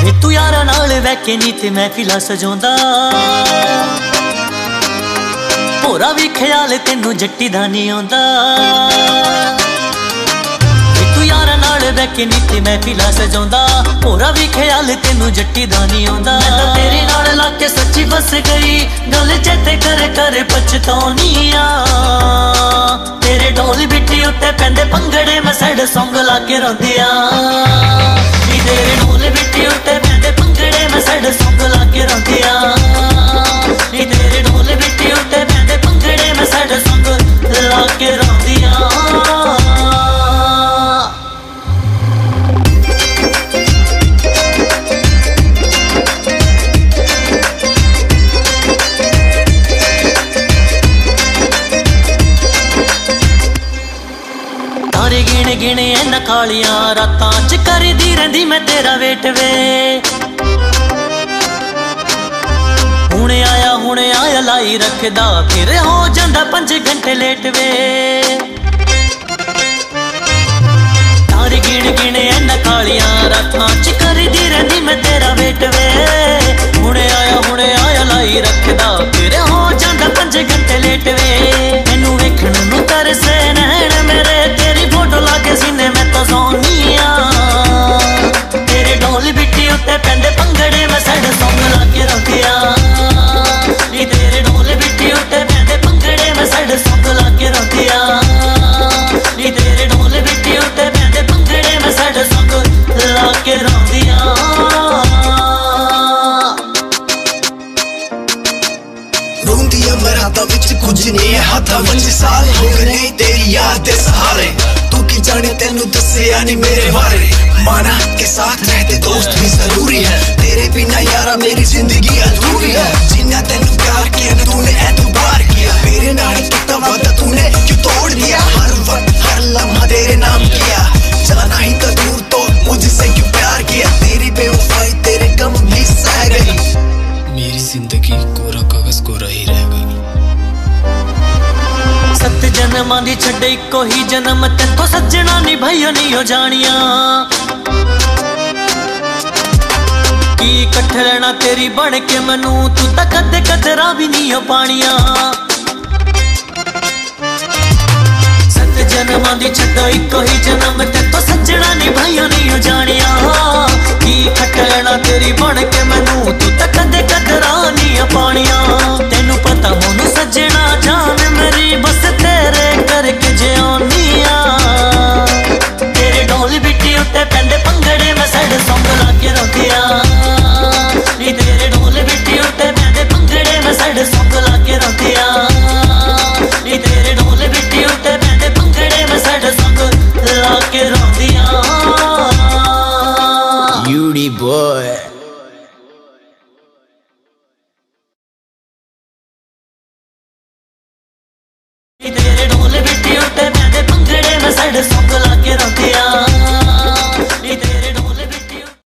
तू यारा नाल वैके नी ते महफिला सजाउंदा, भोरा भी ख्याल तेनू जट्टी दा नी आउंदा। तू यारा नाल वैके नी ते महफिला सजाउंदा, भोरा भी ख्याल तेनू जट्टी दा नी आउंदा। मैं तां तेरे नाल लाके सच्ची बस गई, गल चेते कर कर पछताउनी आ। तेरे ढोल बिट्टी उत्ते पैंदे भंगड़े मैं सैड सॉन्ग लाके रोंदी आ। तेरे ढोल बिट्टी उत्ते पैंदे भंगड़े मैं सैड सॉन्ग लाके रोंदी आ। तेरे ढोल बिट्टी उत्ते पैंदे भंगड़े मैं सैड सॉन्ग लाके रोंदी आ। तारे गिने गिने इन्ना कालियां रातां च करदी रहिंदी मैं तेरा वेट वे। हुणे आया लाई रखदा, फिर हो जांदा 5 घंटे लेट वे। तारे गिन गिने इन्ना कालियां रातां च करदी रहिंदी मैं तेरा वेट वे। हुणे आया लाई रखदा, फिर हो जांदा 5 घंटे लेट वे। मैनू वेखण नूं तरसे नैण मेरे, तेरी फोटो लाके सीने मैं तां सौनी आ। तेरे ढोल बिट्टी उत्ते पैंदे भंगड़े मैं सैड सॉन्ग लाके रोंदी आ। तेरे ढोल बिट्टी उत्ते पैंदे भंगड़े मैं सैड सॉन्ग लाके रोंदी आ। तेरे ढोल बिट्टी उत्ते पैंदे भंगड़े मैं सैड सॉन्ग लाके रोंदी आ। रोंदी आ मैं रातां विच कुछ नहीं है हाथां विच, साल हो गए नहीं तेरी याद दे सहारे। तू की जाने तेनू दस्सिया नहीं मेरे बारे, माना के साथ रहते दोस्त भी जरूरी है। तेरे बिना यारा मेरी जिंदगी अधूरी है। जिन्ना तेनू प्यार किया ना तूने एतबार किया, मेरे नाल कितना वादा तूने क्यों तोड़ दिया। हर वक्त हर लम्हा तेरे नाम किया, जाना ही तो दूर तो मुझसे क्यों प्यार किया। तेरी बेवफाई तेरे गम भी सह गई, मेरी जिंदगी कोरा कागज कोरा ही रह गई। 7 जन्मां दी छड्डे इक्को ही जन्म, तेथों सज्जणा नी भाईओ नी हो जानिया। की कट्ठ रहना तेरी बन के मनू, तू तां कदे कदरा भी नी हो पानिया। 7 जन्मां दी छड्डो इक्को ही जन्म, तेथों सज्जणा नी भाईओ नी हो जानिया। की कट्ठ रहना तेरी बन के मनू, तू तां कदे कदरा नी हो पानिया। तेनू पता मोनू सज्जणा जान मेरी बस तेरे करके जिउनी आ। तेरे ढोल बिट्टी उत्ते पैंदे भंगड़े मैं सैड सॉन्ग लाके रोंदी आ। तेरे ढोल बिट्टी उत्ते पैंदे भंगड़े मैं सैड सॉन्ग लाके रोंदी आ। तेरे ढोल बिट्टी उत्ते पैंदे भंगड़े मैं सैड सॉन्ग लाके रोंदी आ। यूडी बॉय तेरे ढोल बिट्टी उत्ते पैंदे भंगड़े मैं सैड सॉन्ग लाके रोंदी आ।